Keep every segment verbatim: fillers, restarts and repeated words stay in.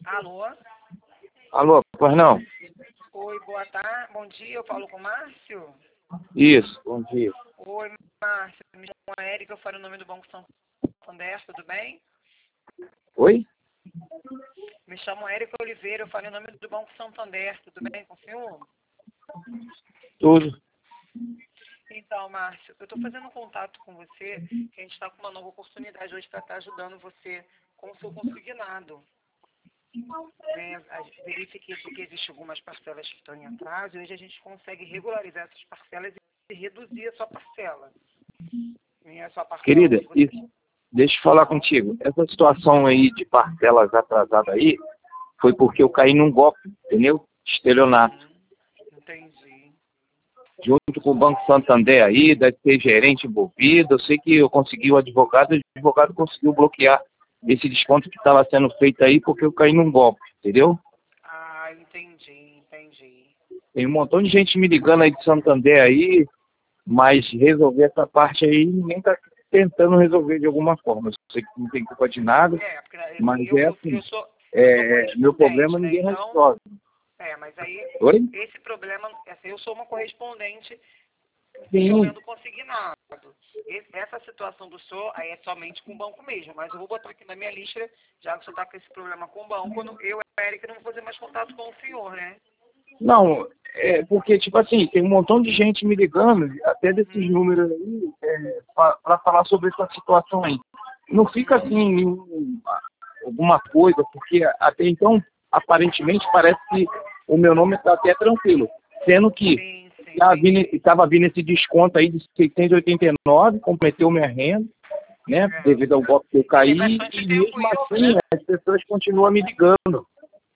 Alô? Alô, pois não? Oi, boa tarde. Bom dia, eu falo com o Márcio? Isso, bom dia. Oi, Márcio. Me chamo Érica, eu falo em nome do Banco Santander, tudo bem? Oi? Me chamo Érica Oliveira, eu falo em nome do Banco Santander, tudo bem com o senhor? Tudo. Então, Márcio, eu estou fazendo um contato com você, que a gente está com uma nova oportunidade hoje para estar ajudando você com o seu consignado. Né? Verifiquei aqui que existem algumas parcelas que estão em atraso e hoje a gente consegue regularizar essas parcelas e reduzir a sua parcela. Né? A sua parcela Querida, hoje você... isso, deixa eu falar contigo. Essa situação aí de parcelas atrasadas aí foi porque eu caí num golpe, entendeu? Estelionato. Hum, entendi. Junto com o Banco Santander aí, deve ter gerente envolvido. Eu sei que eu consegui o advogado, e o advogado conseguiu bloquear esse desconto que estava sendo feito aí porque eu caí num golpe, entendeu? Ah, entendi, entendi. Tem um montão de gente me ligando aí de Santander aí, mas resolver essa parte aí, ninguém está tentando resolver de alguma forma. Eu sei que não tem culpa de nada, É, porque assim, mas eu, é eu, assim, eu sou, é, eu sou meu problema correspondente, né? ninguém Então, resolve. é, mas aí Oi? esse problema, assim, eu sou uma correspondente Sim. envolvendo consignado. Esse, essa situação do senhor aí é somente com o banco mesmo, mas eu vou botar aqui na minha lista, já que o senhor está com esse problema com o banco, eu, eu e a Erika, não vou fazer mais contato com o senhor, né? Não, é porque, tipo assim, tem um montão de gente me ligando, até desses Uhum. números aí, é, para falar sobre essa situação aí. Não fica assim, nenhum- alguma coisa, porque até então, aparentemente, parece que o meu nome está até tranquilo. Sendo que Sim, sim. estava vindo esse desconto aí de seiscentos e oitenta e nove, comprometeu minha renda, né, É. devido ao golpe que eu caí, Tem bastante e tempo mesmo isso, assim né? as pessoas continuam me ligando.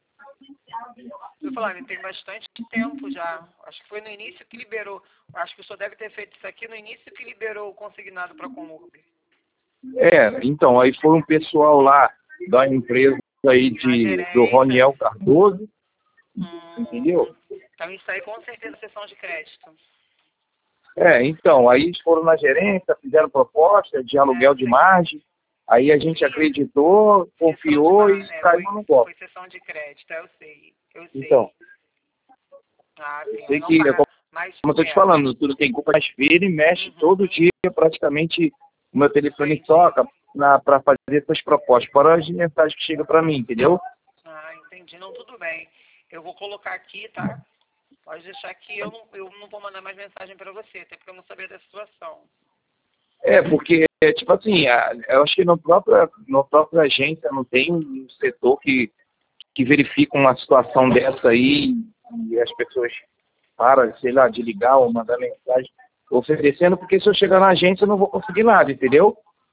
Eu falando, tem bastante tempo já. Acho que foi no início que liberou. Acho que o senhor deve ter feito isso aqui no início que liberou o consignado para a Comurb. É, então, aí foi um pessoal lá da empresa aí A de, do gerência. Roniel Cardoso, entendeu? Hum, então isso aí com certeza é sessão de crédito. É, então, aí eles foram na gerência, fizeram proposta de aluguel É, de sim. margem, aí a gente acreditou, Sessão de confiou e mar... é, caiu foi, no golpe. foi sessão de crédito, eu sei. Eu Então, sei. Ah, eu sim, sei mas não que, é paga. como Mas, eu estou te é. falando, tudo tem culpa, mas vira e mexe Uhum. todo dia, praticamente o meu telefone Entendi. toca para fazer essas propostas, fora as mensagens que chegam para mim, entendeu? Ah, entendi. Não, tudo bem. Eu vou colocar aqui, tá? Pode deixar que eu não, eu não vou mandar mais mensagem para você, até porque eu não sabia da situação. É, porque, é, tipo assim, a- eu acho que no próprio, no próprio agência não tem um setor que, que verifica uma situação dessa aí e as pessoas param, sei lá, de ligar ou mandar mensagem oferecendo, porque se eu chegar na agência eu não vou conseguir nada, entendeu?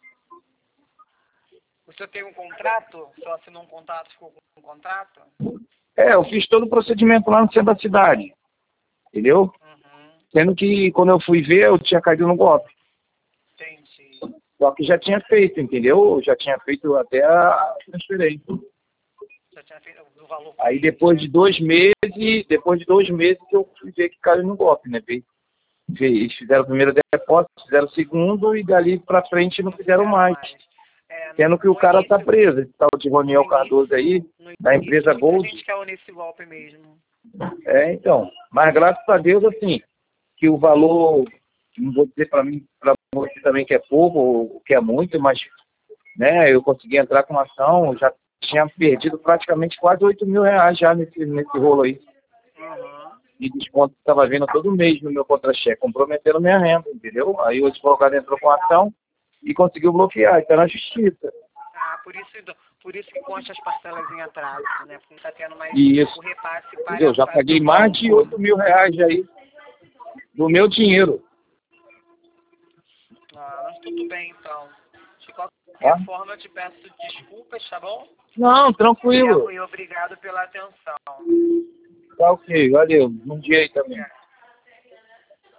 O senhor tem um contrato? O senhor assinou um contrato, ficou com um contrato? É, eu fiz todo o procedimento lá no centro da cidade, entendeu? Uhum. Sendo que quando eu fui ver, eu tinha caído no golpe. Entendi. Só que já tinha feito, entendeu? Já tinha feito até a transferência. Já tinha feito o valor Aí para depois eles, de né? dois meses, depois de dois meses eu fui ver que caiu no golpe, né? Ve- ve- Eles fizeram o primeiro depósito, fizeram o segundo e dali pra frente não Não fizeram fizeram mais. mais. É, no, Sendo que o no cara tá início, preso, esse tal de no Roniel Cardoso aí, início, no da início, empresa muita Gold. gente caiu nesse golpe mesmo. É, então. Mas graças a Deus, assim, que o valor, não vou dizer pra mim, pra você também que é pouco ou que é muito, mas né, eu consegui entrar com uma ação, já tinha perdido praticamente quase oito mil reais já nesse, nesse rolo aí. Uhum. E desconto que estava vindo todo mês no meu contra-cheque, comprometendo minha renda, entendeu? Aí o advogado entrou com a ação e conseguiu bloquear, está na justiça. Ah, por isso, por isso que consta as parcelas em atraso, né? Porque não está tendo mais E isso, o repasse para, entendeu? Já para paguei o mais de banco. oito mil reais aí do meu dinheiro, Ah, mas tudo bem, então. De tá? qualquer forma, eu te peço desculpas, tá bom? Não, E, tranquilo. e obrigado pela atenção. Tá ok, valeu. Bom dia aí também. É.